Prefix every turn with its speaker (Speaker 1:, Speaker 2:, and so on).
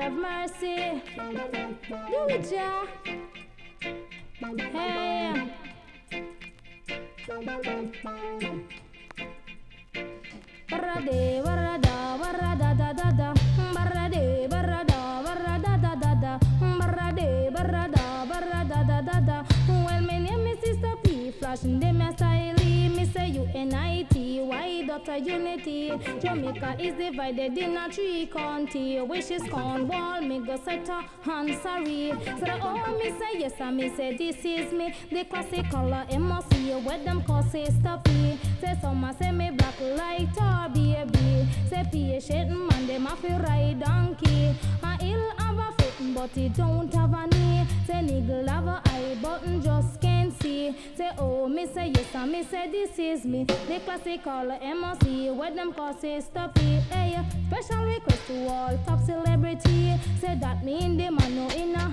Speaker 1: have mercy. Do it, Jah. Hey. Barade, barada, barada, da da da. Barade, barada, barada, da da da. Barade, barada, barada, da da da. Well, my name is Sister P. Flashing them a style. Me say UNIT. Why Dr. Unity? Jamaica is divided in a 3 county. Which is Cornwall, me go set a Hansari. So oh, me say yes, and me say this is me. The classic color MOC. Where them call Sister P. Say some say me black like tar baby. Say patient man, them a fi ride donkey. And he'll have a foot, but he don't have a knee. Say niggle have a eye, button just can't see. Say oh, me say yes, and me say this is me. The classic color MOC, where them call Sister P. Hey, special request to all top celebrity. Say that mean the man no in a